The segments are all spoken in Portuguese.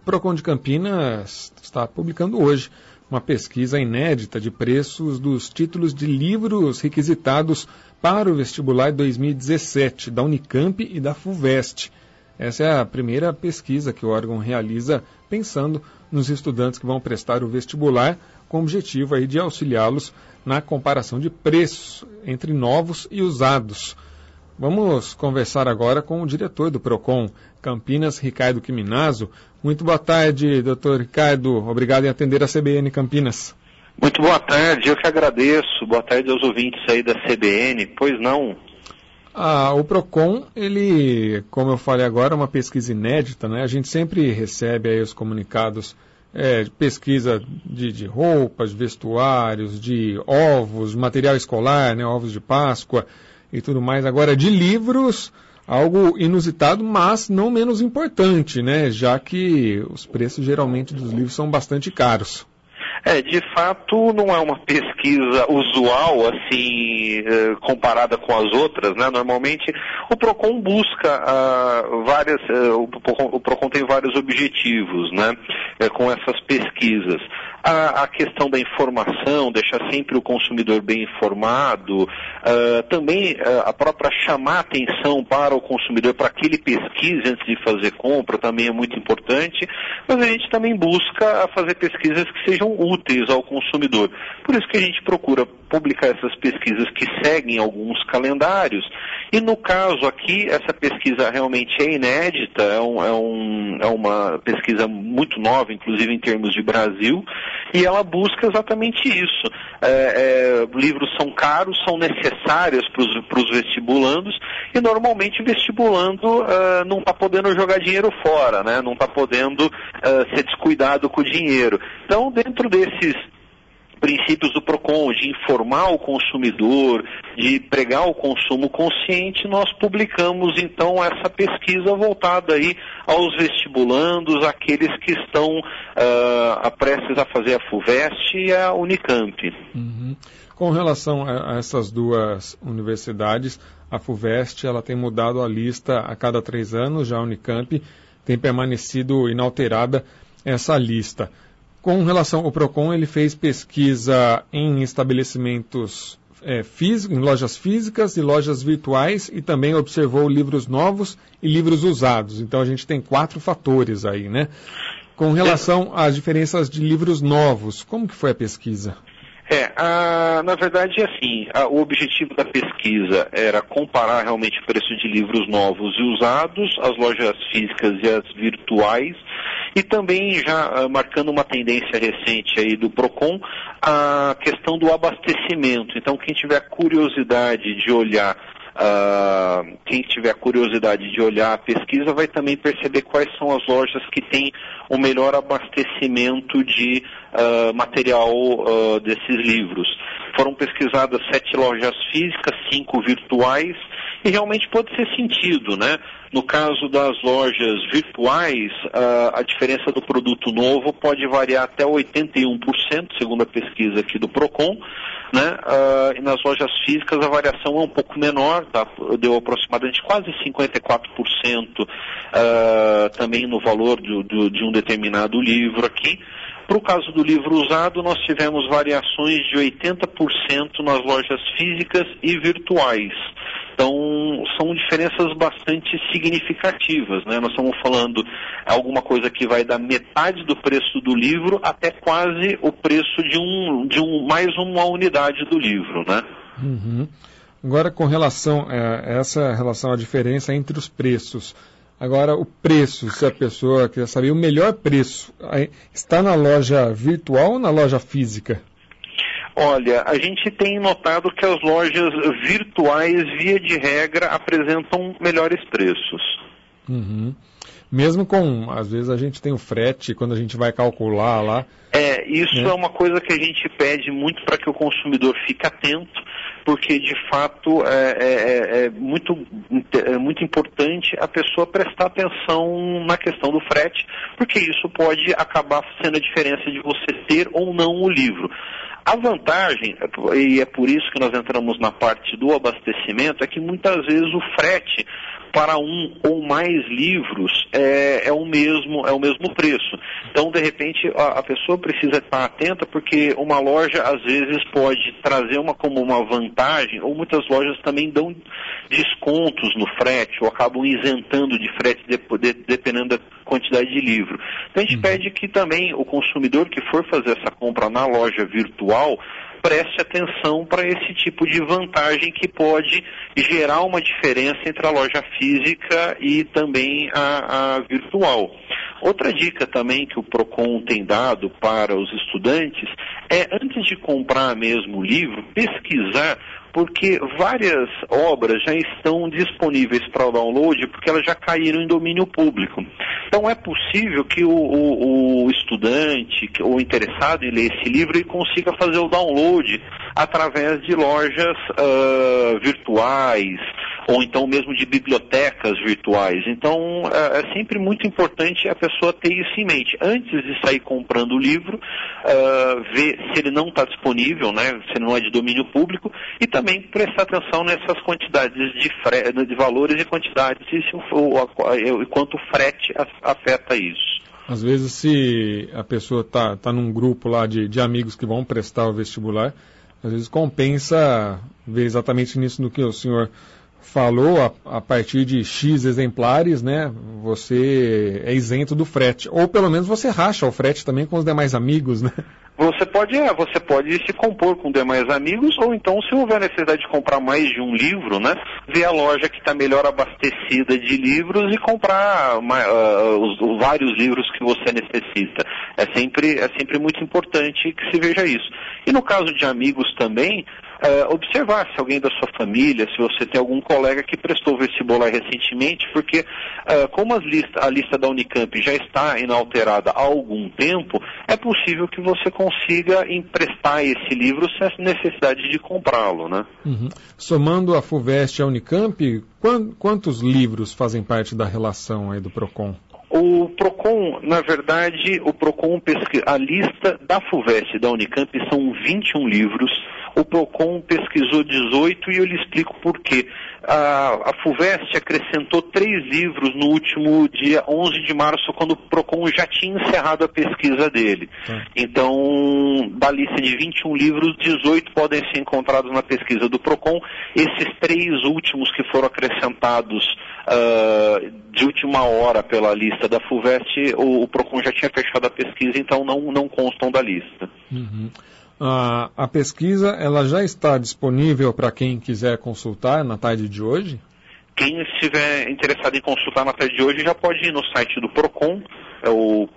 Procon de Campinas está publicando hoje uma pesquisa inédita de preços dos títulos de livros requisitados para o vestibular 2017 da Unicamp e da FUVEST. Essa é a primeira pesquisa que o órgão realiza pensando nos estudantes que vão prestar o vestibular, com o objetivo aí de auxiliá-los na comparação de preços entre novos e usados. Vamos conversar agora com o diretor do Procon Campinas, Ricardo Quiminazo. Muito boa tarde, doutor Ricardo. Obrigado em atender a CBN Campinas. Muito boa tarde, eu que agradeço. Boa tarde aos ouvintes aí da CBN. Pois não. O Procon, ele, como eu falei agora, é uma pesquisa inédita, né? A gente sempre recebe aí os comunicados de pesquisa de roupas, vestuários, de ovos, material escolar, né? Ovos de Páscoa e tudo mais. Agora, de livros, algo inusitado, mas não menos importante, né? Já que os preços geralmente dos livros são bastante caros. De fato, não é uma pesquisa usual, assim, comparada com as outras, né? Normalmente, o Procon busca o Procon tem vários objetivos, né? Com essas pesquisas. A questão da informação, deixar sempre o consumidor bem informado, também a própria chamar atenção para o consumidor, para que ele pesquise antes de fazer compra, também é muito importante, mas a gente também busca fazer pesquisas que sejam úteis ao consumidor. Por isso que a gente procura publicar essas pesquisas que seguem alguns calendários, e no caso aqui, essa pesquisa realmente é inédita, é uma pesquisa muito nova, inclusive em termos de Brasil, e ela busca exatamente isso. Livros são caros, são necessários para os vestibulandos, e normalmente o vestibulando não está podendo jogar dinheiro fora, né? Não está podendo ser descuidado com o dinheiro. Então, dentro desses princípios do Procon, de informar o consumidor, de pregar o consumo consciente, nós publicamos então essa pesquisa voltada aí aos vestibulandos, aqueles que estão prestes a fazer a FUVEST e a Unicamp. Uhum. Com relação a essas duas universidades, a FUVEST ela tem mudado a lista a cada 3 anos, já a Unicamp tem permanecido inalterada essa lista. Com relação ao Procon, ele fez pesquisa em estabelecimentos em lojas físicas e lojas virtuais, e também observou livros novos e livros usados. Então a gente tem 4 fatores aí, né? Com relação às diferenças de livros novos, como que foi a pesquisa? Na verdade, assim, o objetivo da pesquisa era comparar realmente o preço de livros novos e usados, as lojas físicas e as virtuais, e também já marcando uma tendência recente aí do Procon, a questão do abastecimento. Então, quem tiver curiosidade de olhar a pesquisa vai também perceber quais são as lojas que têm o melhor abastecimento de material desses livros. Foram pesquisadas 7 lojas físicas, 5 virtuais, e realmente pode ser sentido, né? No caso das lojas virtuais, a diferença do produto novo pode variar até 81%, segundo a pesquisa aqui do Procon, né? E nas lojas físicas a variação é um pouco menor, tá? Deu aproximadamente quase 54% também no valor de um determinado livro aqui. Para o caso do livro usado, nós tivemos variações de 80% nas lojas físicas e virtuais. Então, são diferenças bastante significativas, né? Nós estamos falando alguma coisa que vai da metade do preço do livro até quase o preço de mais uma unidade do livro, né? Uhum. Agora, com relação à diferença entre os preços. Agora, o preço, se a pessoa quer saber o melhor preço, está na loja virtual ou na loja física? Olha, a gente tem notado que as lojas virtuais, via de regra, apresentam melhores preços. Uhum. Mesmo com, às vezes a gente tem o frete, quando a gente vai calcular lá. Isso é uma coisa que a gente pede muito para que o consumidor fique atento, porque de fato é muito importante a pessoa prestar atenção na questão do frete, porque isso pode acabar sendo a diferença de você ter ou não o livro. A vantagem, e é por isso que nós entramos na parte do abastecimento, é que muitas vezes o frete para um ou mais livros é o mesmo preço. Então, de repente, a pessoa precisa estar atenta, porque uma loja, às vezes, pode trazer como uma vantagem, ou muitas lojas também dão descontos no frete, ou acabam isentando de frete dependendo da quantidade de livro. Então, a gente pede que também o consumidor que for fazer essa compra na loja virtual preste atenção para esse tipo de vantagem que pode gerar uma diferença entre a loja física e também a virtual. Outra dica também que o PROCON tem dado para os estudantes é, antes de comprar mesmo o livro, pesquisar, porque várias obras já estão disponíveis para o download, porque elas já caíram em domínio público. Então é possível que o estudante ou interessado em ler esse livro ele consiga fazer o download através de lojas virtuais, ou então mesmo de bibliotecas virtuais. Então é sempre muito importante a pessoa ter isso em mente. Antes de sair comprando o livro, ver se ele não está disponível, né, se ele não é de domínio público, e também prestar atenção nessas quantidades de valores e quantidades e quanto o frete afeta isso. Às vezes, se a pessoa está num grupo lá de amigos que vão prestar o vestibular, às vezes compensa ver exatamente nisso no que o senhor falou, a partir de X exemplares, né, você é isento do frete. Ou pelo menos você racha o frete também com os demais amigos, né? Você pode se compor com demais amigos, ou então, se houver necessidade de comprar mais de um livro, né, ver a loja que está melhor abastecida de livros e comprar os vários livros que você necessita. É sempre muito importante que se veja isso. E no caso de amigos também, observar se alguém da sua família, se você tem algum colega que prestou vestibular recentemente, porque como a lista da Unicamp já está inalterada há algum tempo, é possível que você consiga emprestar esse livro sem a necessidade de comprá-lo, né? Uhum. Somando a FUVEST e a Unicamp, quantos livros fazem parte da relação aí do PROCON? O PROCON, na verdade, a lista da FUVEST e da Unicamp são 21 livros. O PROCON pesquisou 18 e eu lhe explico por quê. A FUVEST acrescentou 3 livros no último dia 11 de março, quando o PROCON já tinha encerrado a pesquisa dele. Então, da lista de 21 livros, 18 podem ser encontrados na pesquisa do PROCON. Esses 3 últimos que foram acrescentados de última hora pela lista da FUVEST, o PROCON já tinha fechado a pesquisa, então não constam da lista. Uhum. A pesquisa ela já está disponível para quem quiser consultar na tarde de hoje? Quem estiver interessado em consultar na tarde de hoje já pode ir no site do PROCON, é o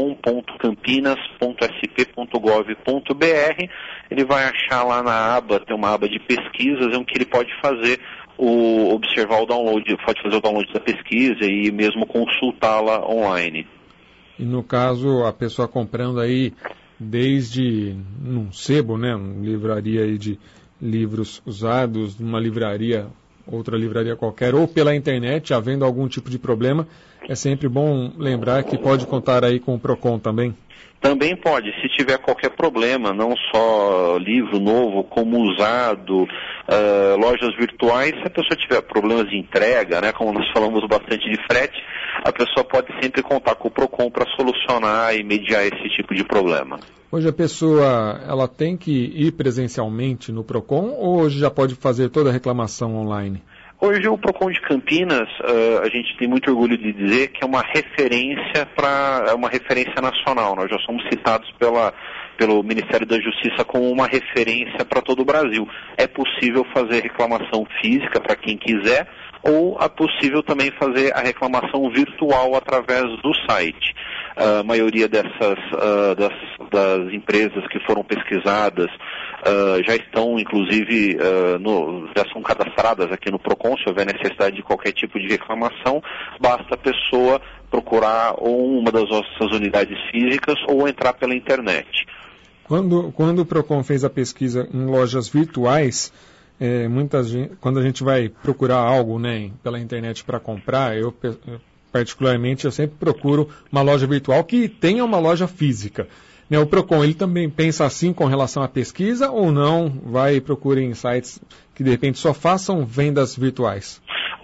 procon.campinas.sp.gov.br. Ele vai achar lá na aba, tem uma aba de pesquisas, em que ele pode fazer observar o download, pode fazer o download da pesquisa e mesmo consultá-la online. E no caso, a pessoa comprando aí desde num sebo, né, uma livraria aí de livros usados, numa livraria, outra livraria qualquer, ou pela internet, havendo algum tipo de problema, é sempre bom lembrar que pode contar aí com o PROCON também. Também pode, se tiver qualquer problema, não só livro novo, como usado, lojas virtuais, se a pessoa tiver problemas de entrega, né, como nós falamos bastante de frete, a pessoa pode sempre contar com o PROCON para solucionar e mediar esse tipo de problema. Hoje a pessoa ela tem que ir presencialmente no PROCON ou hoje já pode fazer toda a reclamação online? Hoje o PROCON de Campinas, a gente tem muito orgulho de dizer que é uma referência nacional. Nós já somos citados pelo Ministério da Justiça como uma referência para todo o Brasil. É possível fazer reclamação física para quem quiser, ou é possível também fazer a reclamação virtual através do site. A maioria das empresas que foram pesquisadas já estão, inclusive, já são cadastradas aqui no PROCON. Se houver necessidade de qualquer tipo de reclamação, basta a pessoa procurar ou uma das nossas unidades físicas ou entrar pela internet. Quando o PROCON fez a pesquisa em lojas virtuais, quando a gente vai procurar algo, né, pela internet para comprar, eu sempre procuro uma loja virtual que tenha uma loja física. Né, o PROCON, ele também pensa assim com relação à pesquisa ou não? Vai e procure em sites que de repente só façam vendas virtuais?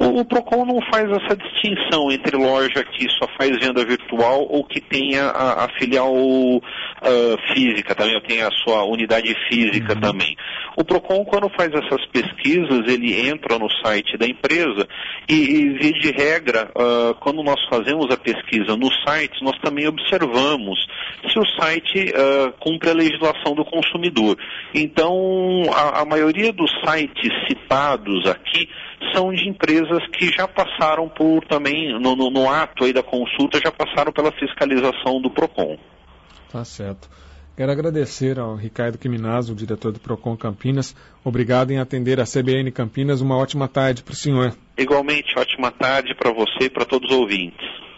O PROCON não faz essa distinção entre loja que só faz venda virtual ou que tenha a filial física também, ou tem a sua unidade física também. O PROCON, quando faz essas pesquisas, ele entra no site da empresa e via de regra, quando nós fazemos a pesquisa no site, nós também observamos se o site cumpre a legislação do consumidor. Então, a maioria dos sites citados aqui são de empresas que já passaram por também, no ato aí da consulta, já passaram pela fiscalização do PROCON. Tá certo. Quero agradecer ao Ricardo Quiminazzo, o diretor do PROCON Campinas. Obrigado em atender a CBN Campinas. Uma ótima tarde para o senhor. Igualmente, ótima tarde para você e para todos os ouvintes.